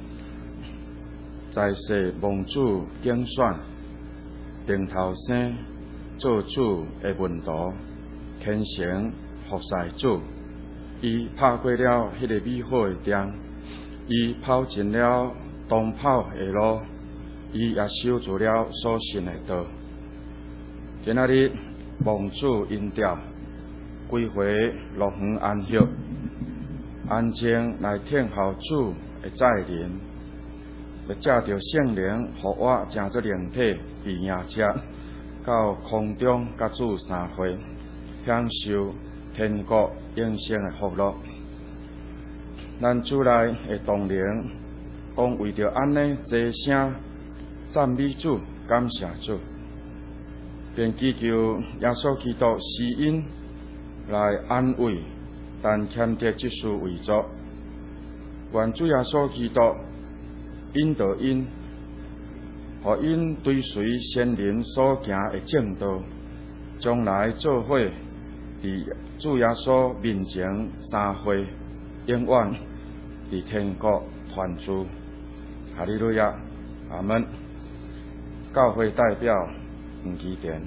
在世蒙主拣选，定头生做主的门徒，虔诚服侍主。伊拍过了迄个美好的仗，伊跑进了当跑的路，伊也守住了所信的道。今仔日蒙主恩召，归回乐园安息，安静来听候主的再临，要借着圣灵互我成作灵体被迎接到空中，甲主三会，享受天国永生的福乐。咱主内的同灵，讲为着安尼齐声赞美主、感谢主，便祈求耶稣基督施恩来安慰，但欠着即事为作。愿主耶稣基督引导因，互因追随先人所行的正道，将来做伙伫主耶稣面前三会，永远伫天国团聚。哈利路亚，阿门。教会代表黄基田，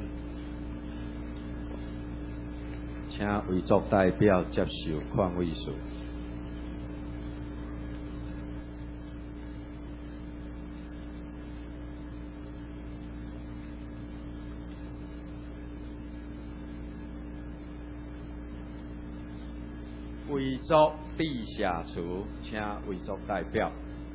请为族代表接受劝慰词。为族地下厨，请为族代表。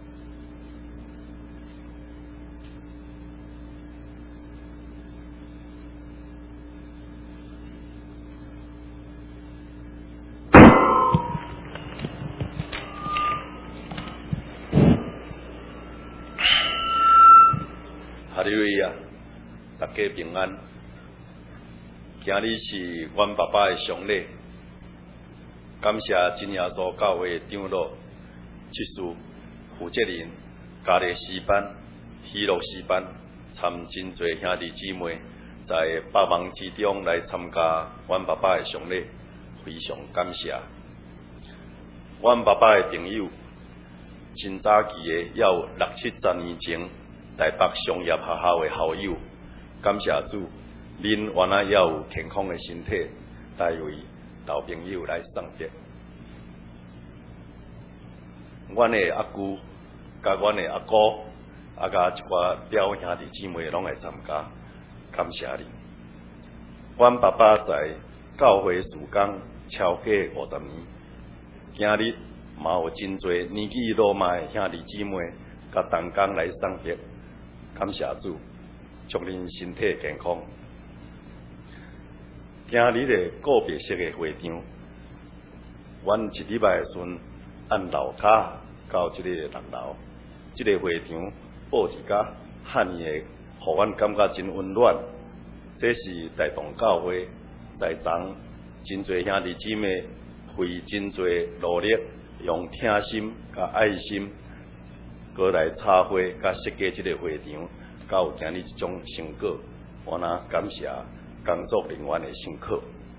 哈利路亚，大家平安。今日是阮爸爸的丧礼。感谢真耶稣教会长老、执事、负责人、加利诗班、喜乐诗班，参真侪兄弟姊妹，在百忙之中来参加阮爸爸的丧礼，非常感谢。阮爸爸的朋友，真早期的也有六七十年前台北商业学校的校友，感谢主，恁原来也有健康的身体，带为老朋友来送别。阮的阿姑、甲阮的阿哥，啊甲一寡表兄弟姊妹拢来参加，感谢你。阮爸爸在教会事工超过五十年，今日嘛有真侪年纪老迈的兄弟姊妹，甲同工来送别，感谢主，祝恁身体健康。今日的个别式的会场，阮一礼拜的时阵按楼骹到即个六楼，即、这个会场布置甲汉的，互阮感觉真温暖。这是大同教会在场真侪兄弟姊妹费真侪努力用听心甲爱心，过来插花甲设计这个会场，到有今日这种成果，我呐感谢工作人员的辛苦，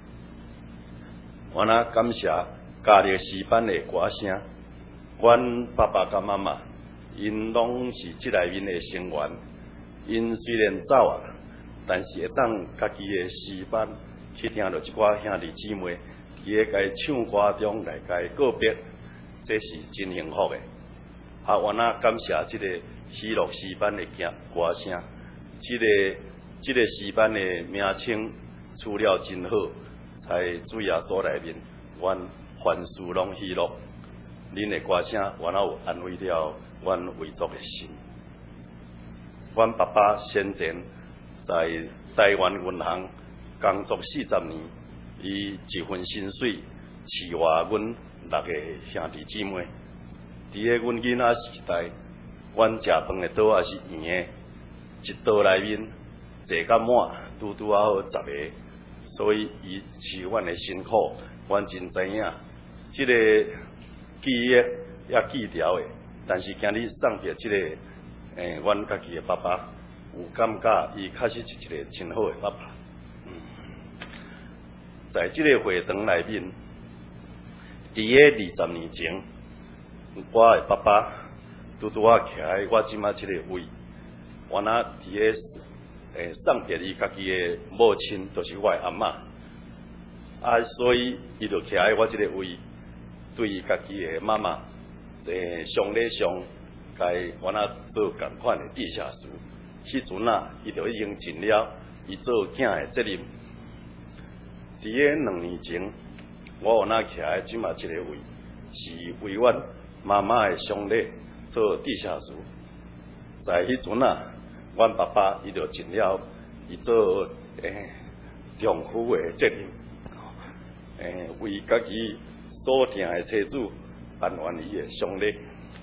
我呐感谢家里诗班的歌声，阮爸爸甲妈妈，因拢是这内面的成员，因虽然走啊，但是会当家己的诗班去听到一寡兄弟姊妹，伊个家唱歌中来家告别，这是真幸福的。啊，我呐感谢这个喜乐诗班的歌声，这个这个诗班的名称取了真好，在主耶稣内面，阮凡事拢喜乐。恁的歌声，原来有安慰了阮为族的心。阮爸爸先前在台湾银行工作四十年，伊一份薪水饲活阮六个兄弟姊妹。伫个阮囡仔时代，阮食饭的桌也是圆的，一桌内面坐甲满，拄拄啊好十个，所以伊饲阮的辛苦，阮真知影。即、这个记忆也记牢的，但是今日送别即、这个诶，阮家己的爸爸，有感觉伊确实是一个真好的爸爸。嗯，在即个会堂内面，伫个二十年前，我的爸爸拄拄啊徛喺我即马即个位，我那伫个诶送别伊家己的母亲，就是我的阿嬷，啊，所以伊就徛喺我即个位。对伊家己的妈妈，诶，上礼上，该我那做共款的地下室，迄阵啊，伊就已经尽了伊做囝的责任。伫个两年前，我有那徛喺即马即个位，是为阮妈妈的丧礼做地下室。在迄阵啊，阮爸爸伊就尽了伊做诶丈夫的责任，诶，为家己所定的妻子办完伊的丧礼。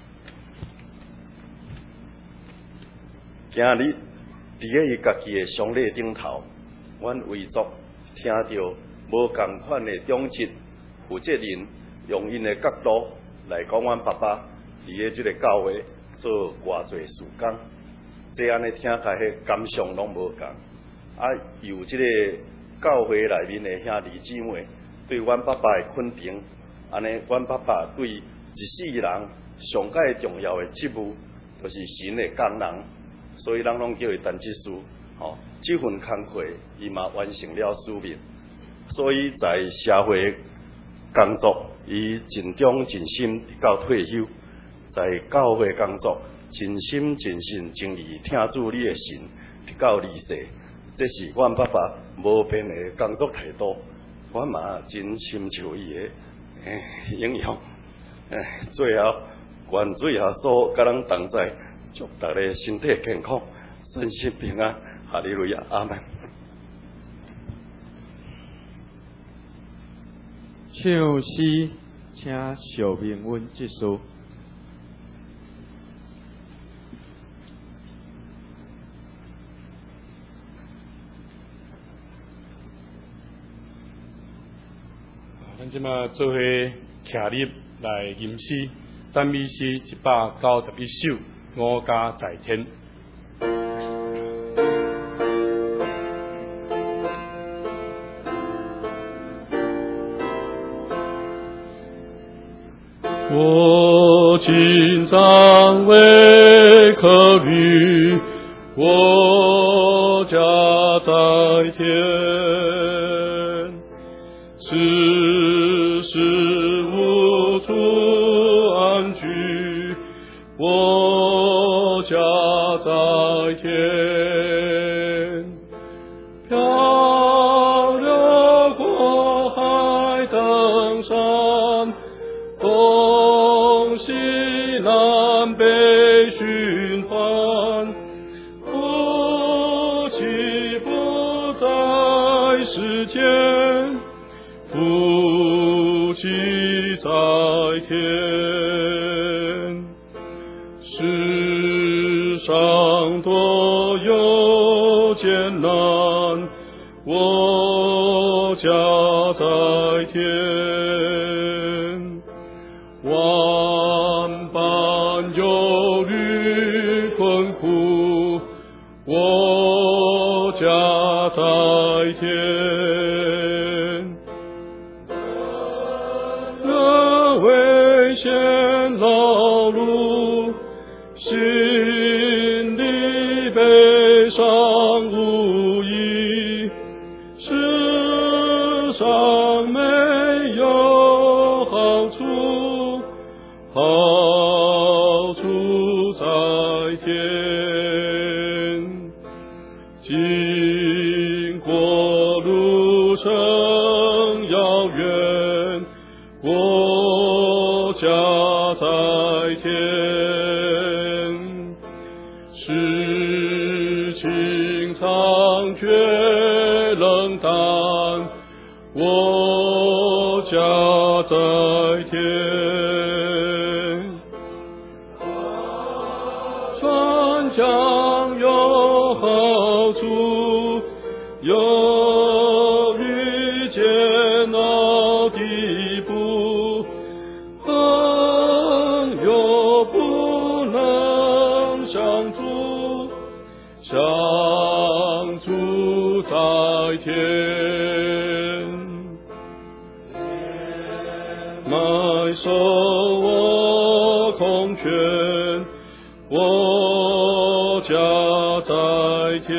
今日伫个伊家己的丧礼顶头，阮为族听到无共款的忠职、负责人用因的角度来讲，阮爸爸伫个即个教会做偌济事工，这安尼听起来迄感想拢无共。啊，由即个教会内面的兄弟姊妹对阮爸爸的肯定。安尼，阮爸爸对一世人上界重要的职务，就是神的工人，所以人拢叫伊陈执事。吼、哦，这份工课，伊嘛完成了使命。所以在社会工作，伊尽忠尽心到退休；在教会工作，尽心尽性尽力听主你的神，到离世。这是阮爸爸无变的工作态度。我嘛真深受伊的。诶，影响，诶，最后愿主耶稣甲咱同在，祝大家身体健康，身心平安，哈利路亚，阿门。 唱诗，请小明阮结束。 咱即马做伙徛立来吟诗，赞美诗一百九十一首，我家在天。我今朝为考虑，我家在天，世事无处安居，我家在天，漂流过海登山，东西南北循环，夫妻不在世间，夫妻在天。世上多有艰难，我家在天。 天。那危险劳碌，心里悲伤无益，世上没有好处，好处在天。经过路程遥远，国家在天，事情残缺冷淡，我家在天。船将有好处，有遇见到地步，朋友不能相助，相助在天。埋首我空缺，我家在天，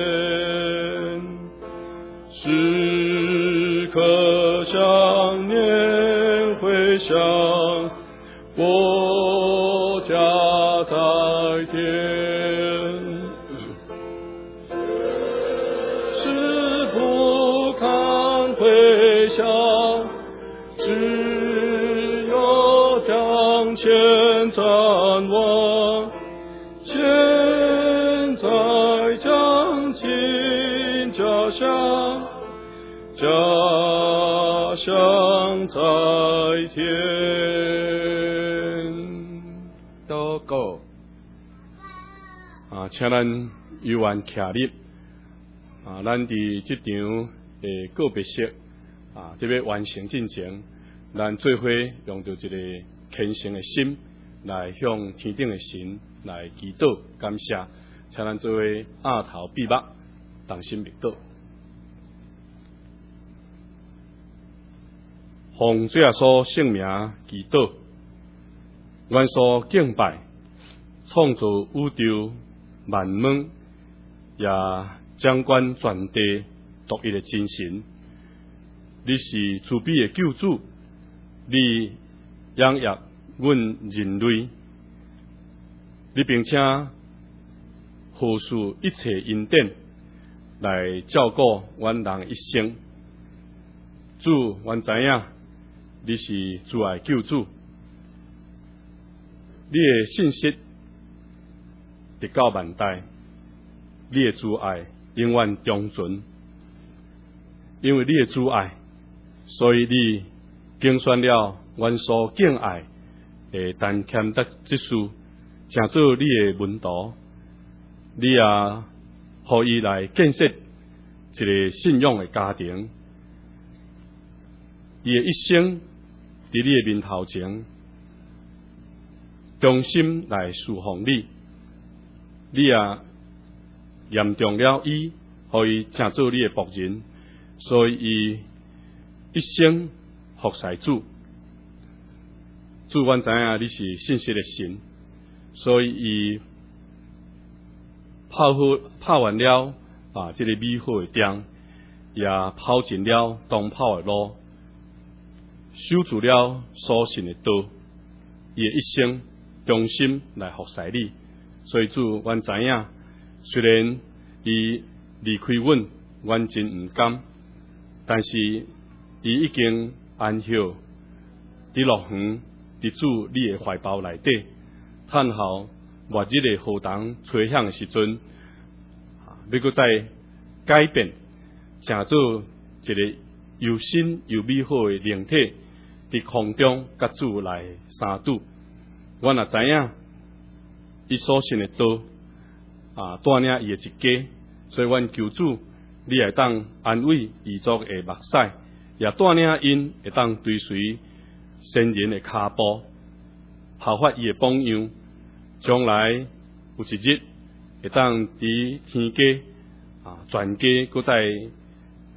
时刻想念回想，我家在天。是不堪回想，只有向前展望，现在将亲家乡，家乡在天。 祷告啊，请咱犹原徛立啊，咱伫即场诶告别式啊，特别完成进前，咱做伙用着一个虔诚的心来向天顶的神来祈祷感谢，请咱做伙额头闭目，同心默祷。奉主耶稣圣名祈祷，愿所敬拜创造宇宙万物，也掌管全地独一的真神。你是慈悲的救主，你养育阮人类，你并且付出一切恩典来照顾阮人一生。主，阮知影你是主爱救主，你的信息直到万代，你的主爱永远长存。因为你的主爱，所以你竞选了阮所敬爱的但欠得之事，成做你的门徒。你也互伊来建设一个信仰的家庭。伊的一生伫你的面头前，忠心来侍奉你。你也严重了伊，互伊成做你的仆人，所以伊一生服侍主。主，阮知影你是信实的神，所以伊跑好跑完了啊，这个美好的店，也跑尽了当跑的路，守住了所信的道，伊的一生忠心来服侍你。所以主，阮知影，虽然伊离开阮，阮真毋甘，但是伊已经安息伫乐园，伫主你的怀抱内底，趁候末日的雨筒吹响的时阵，要搁再改变，成做一个又新又美好的灵体，伫空中甲主来相拄。阮也知影，伊所信的道啊，带领伊的一家，所以阮求主，你会当安慰彝族的目屎，也带领因会当追随先人的脚步，效法伊的榜样，将来有一日会当伫天家啊，全家搁再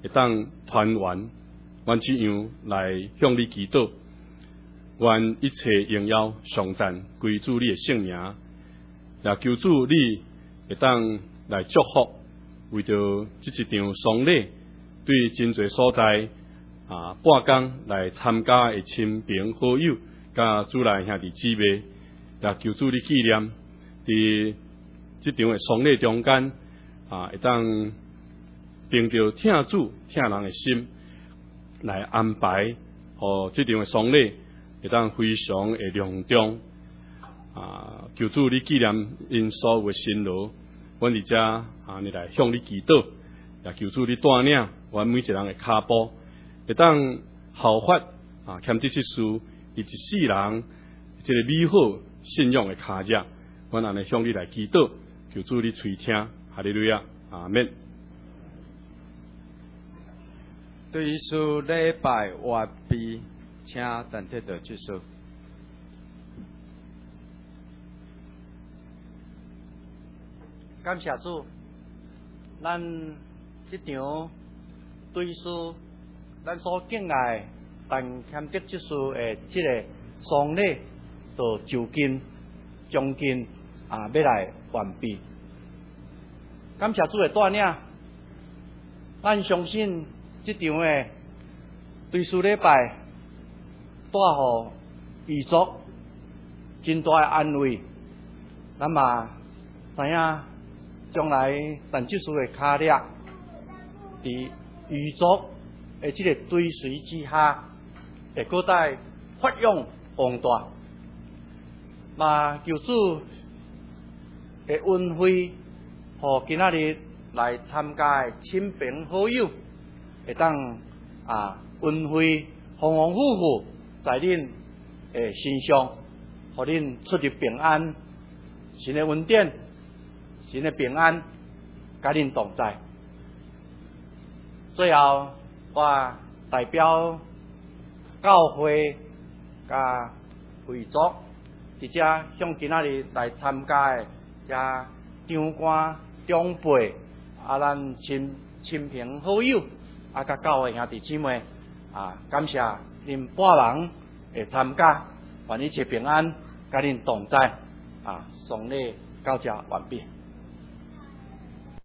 会当团圆，愿这样来向你祈祷，愿一切荣耀上赞归主你的圣名，也求主你会当来祝福，为着这一场丧礼，对真侪所在啊半工来参加的亲朋好友，甲主内兄弟姊妹，也求主你纪念，伫这场的丧礼中间啊，会当凭着听主听人的心来安排，互这场的丧礼会当非常的隆重啊！求主你纪念因所有的辛劳，阮伫遮啊，你来向你祈祷，也求主你带领阮每一人的脚步，会当效法啊，欠这些事，伊一世人这个美好信仰的脚迹，阮安尼向你来祈祷，求主你垂听，哈利路亚，阿免。 对书礼拜完毕，请等待的结束。 感谢主，咱这场对书咱所敬爱但欠得这书的这个丧礼，就就近将近啊要来完毕。感谢主的带领，咱相信这场的对书礼拜带互遗族真大的安慰，咱嘛知影将来但这书的脚力，伫遗族的这个追随之下，会搁再发扬光大。嘛求主的恩惠，互今仔日来参加的亲朋好友，会当啊恩惠丰丰富富在恁诶身上，互恁出入平安，神的恩典，神的平安，甲恁同在。最后，我代表教会甲会族，伫遮向今仔日来参加的遮长官、长辈啊，咱亲亲朋好友啊，甲教会兄弟姊妹啊，感谢恁半人会参加，愿一切平安，甲恁同在啊，丧礼到遮完毕。